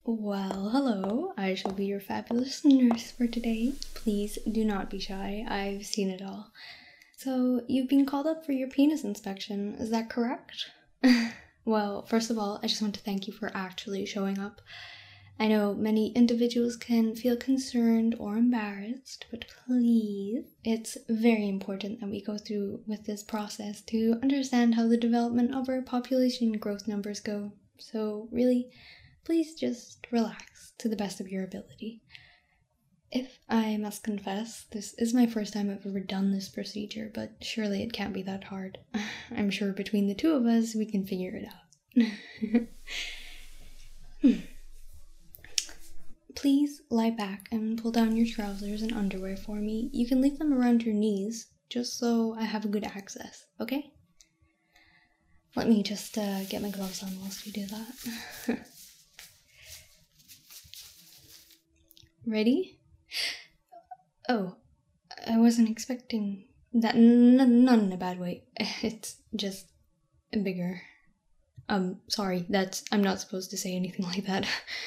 Well, hello. I shall be your fabulous nurse for today. Please do not be shy. I've seen it all. So, you've been called up for your penis inspection, is that correct? Well, first of all, I just want to thank you for actually showing up. I know many individuals can feel concerned or embarrassed, but please, it's very important that we go through with this process to understand how the development of our population growth numbers go. So, really, please just relax to the best of your ability. If I must confess, this is my first time I've ever done this procedure, but surely it can't be that hard. I'm sure between the two of us, we can figure it out. Please lie back and pull down your trousers and underwear for me. You can leave them around your knees, just so I have a good access, okay? Let me just get my gloves on whilst we do that. Ready? Oh, I wasn't expecting that. Not in a bad way. It's just bigger. Sorry, I'm not supposed to say anything like that.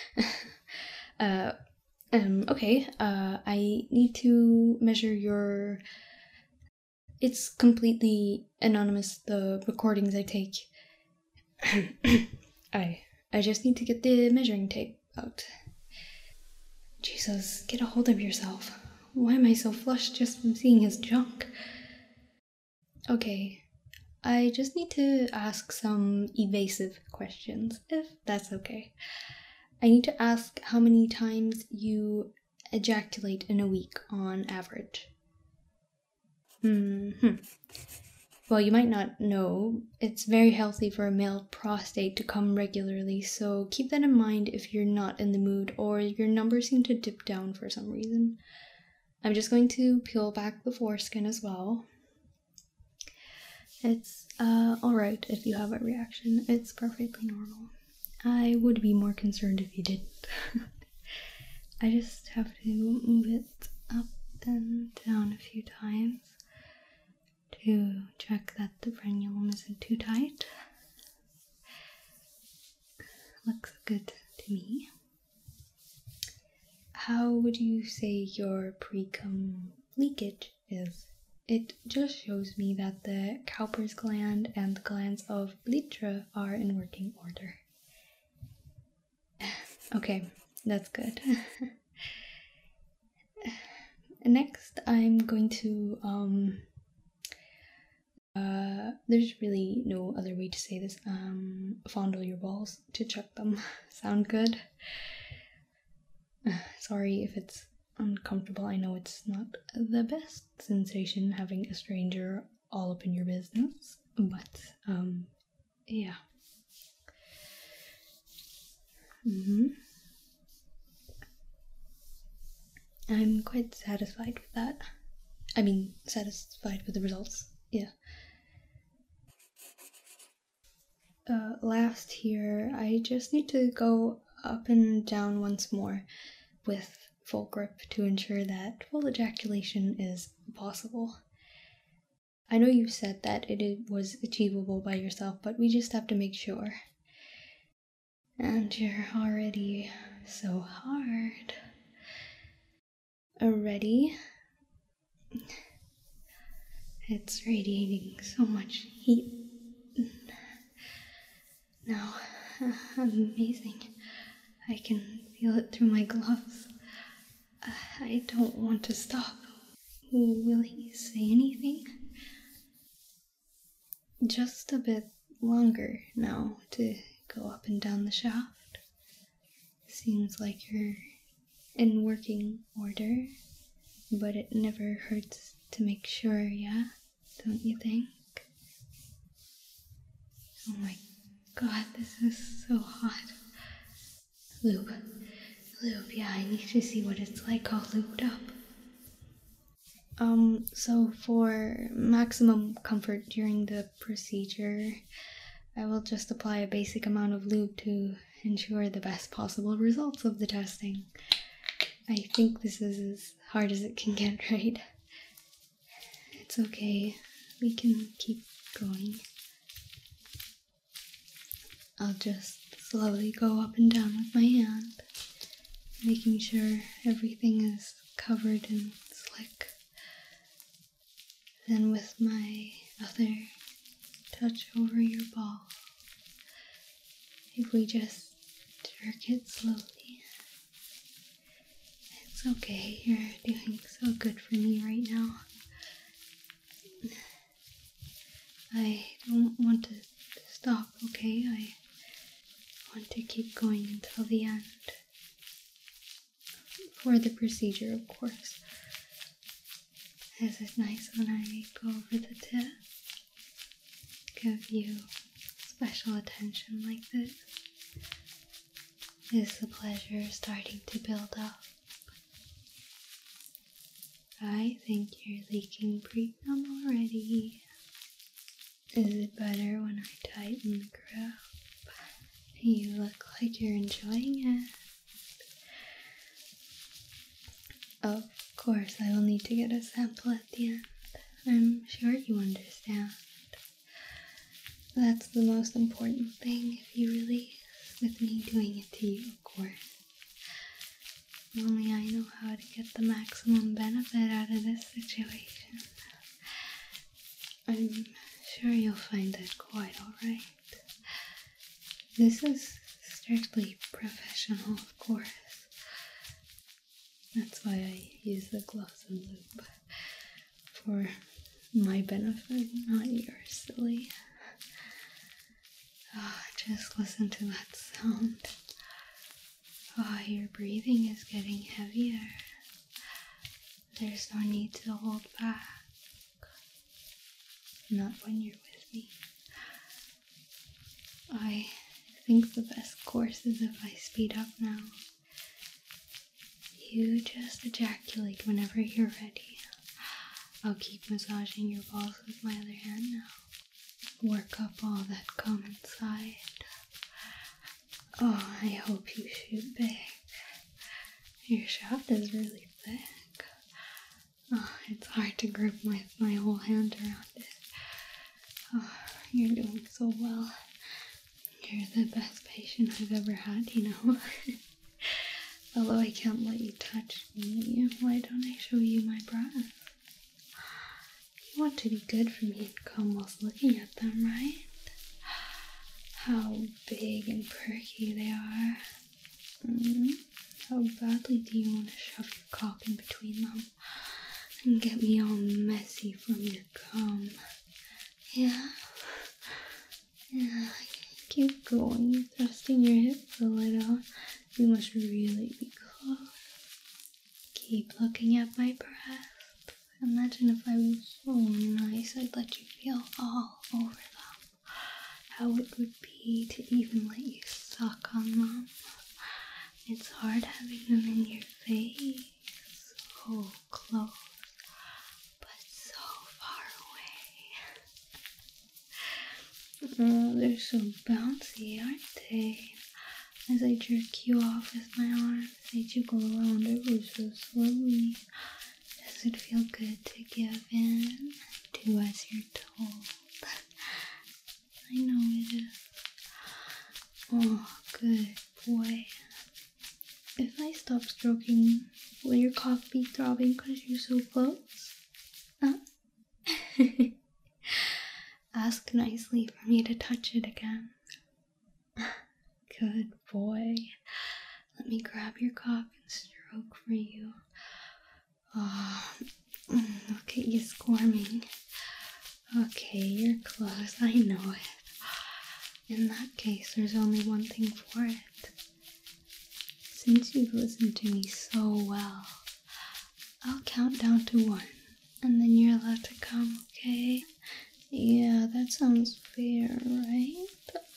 Okay, I need to measure your... It's completely anonymous, the recordings I take. I just need to get the measuring tape out. Jesus, get a hold of yourself. Why am I so flushed just from seeing his junk? Okay, I just need to ask some evasive questions, if that's okay. I need to ask how many times you ejaculate in a week on average. Well, you might not know, it's very healthy for a male prostate to come regularly, so keep that in mind if you're not in the mood or your numbers seem to dip down for some reason. I'm just going to peel back the foreskin as well. It's alright if you have a reaction, it's perfectly normal. I would be more concerned if you didn't. I just have to move it up and down a few times to check that the frenulum isn't too tight. Looks good to me. How would you say your pre-cum leakage is? It just shows me that the Cowper's gland and the glands of Litra are in working order. Okay, that's good. Next, I'm going to, there's really no other way to say this, fondle your balls to check them. Sound good? Sorry if it's uncomfortable, I know it's not the best sensation having a stranger all up in your business, but, yeah. I'm quite satisfied with that. I mean, satisfied with the results, yeah. Last here, I just need to go up and down once more with full grip to ensure that full ejaculation is possible. I know you said that it was achievable by yourself, but we just have to make sure. And you're already so hard. Ready? It's radiating so much heat. Now, amazing. I can feel it through my gloves. I don't want to stop. Will he say anything? Just a bit longer now to go up and down the shaft. Seems like you're in working order, but it never hurts to make sure, yeah? Don't you think? Oh my god, this is so hot. Lube, yeah, I need to see what it's like all lubed up. So for maximum comfort during the procedure, I will just apply a basic amount of lube to ensure the best possible results of the testing. I think this is as hard as it can get, right? It's okay, we can keep going. I'll just slowly go up and down with my hand, making sure everything is covered in slick. Then with my other touch over your ball. If we just jerk it slowly. It's okay, you're doing so good for me right now. I don't want to stop, okay? I want to keep going until the end. For the procedure, of course. Is it nice when I go over the tip? Give you special attention like this? Is the pleasure starting to build up? I think you're leaking pre-cum already. Is it better when I tighten the grip? You look like you're enjoying it. Of course, I will need to get a sample at the end. I'm sure you understand. That's the most important thing, if you release, with me doing it to you, of course. Only I know how to get the maximum benefit out of this situation. I'm sure you'll find it quite alright. This is strictly professional, of course. That's why I use the gloves and lube. For my benefit, not yours, silly. Oh, just listen to that sound. Oh, your breathing is getting heavier. There's no need to hold back. Not when you're with me. I think the best course is if I speed up now. You just ejaculate whenever you're ready. I'll keep massaging your balls with my other hand now. Work up all that cum inside. Oh, I hope you shoot big. Your shaft is really thick. Oh, it's hard to grip with my whole hand around it. Oh, you're doing so well. You're the best patient I've ever had, you know. Although I can't let you touch me, why don't I show you my breasts? You want to be good for me and come whilst looking at them, right? How big and perky they are. How badly do you want to shove your cock in between them and get me all messy from your cum? Yeah? Yeah, keep going, thrusting your hips a little. You must really be close. Keep looking at my breasts. Imagine if I was so nice, I'd let you feel all over them. How it would be to even let you suck on them. It's hard having them in your face. So close, but so far away. Oh, they're so bouncy, aren't they? As I jerk you off with my arms, they jiggle around ever so slowly. Does it feel good to give in? Do as you're told. I know it is. Oh, good boy. If I stop stroking, will your cock be throbbing because you're so close? Ask nicely for me to touch it again. Good boy. Let me grab your cock and stroke for you. Oh, look at you squirming. Okay, you're close. I know it. In that case, there's only one thing for it. Since you've listened to me so well, I'll count down to 1, and then you're allowed to come, okay? Yeah, that sounds fair, right?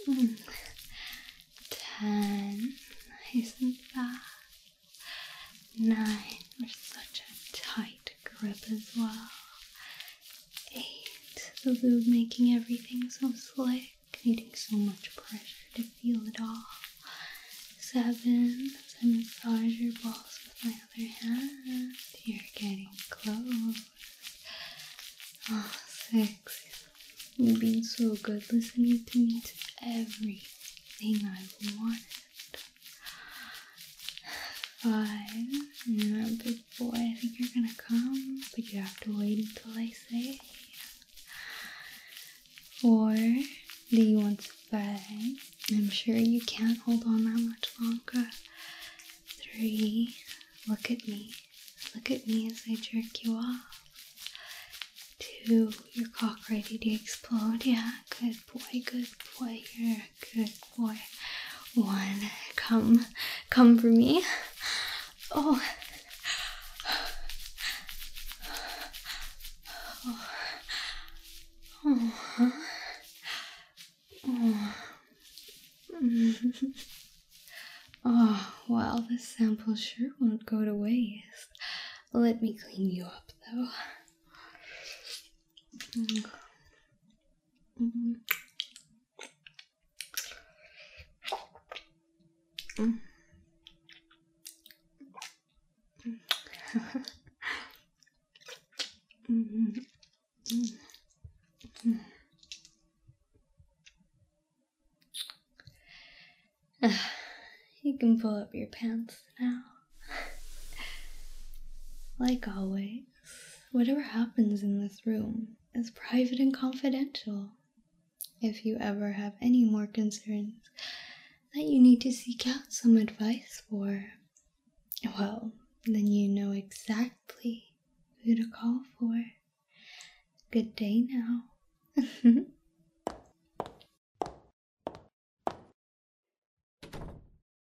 10, nice and fast. 9, we're such a tight grip as well. 8, the lube making everything so slick, needing so much pressure to feel it all. 7, as I massage your balls with my other hand, you're getting close. Oh, 6, you've been so good listening to me to every everything I wanted. 5. You're a big boy. I think you're gonna come, but you have to wait until I say. 4. Do you want to bed? I'm sure you can't hold on that much longer. 3. Look at me. Look at me as I jerk you off. 2. Your cock ready to explode. Yeah, good boy, good boy. You're a good boy. 1. Come for me. Oh. Oh. Oh. Oh, well, this sample sure won't go to waste. Let me clean you up, though. You can pull up your pants now. Like always, whatever happens in this room is private and confidential. If you ever have any more concerns that you need to seek out some advice for, well, then you know exactly who to call for. Good day now.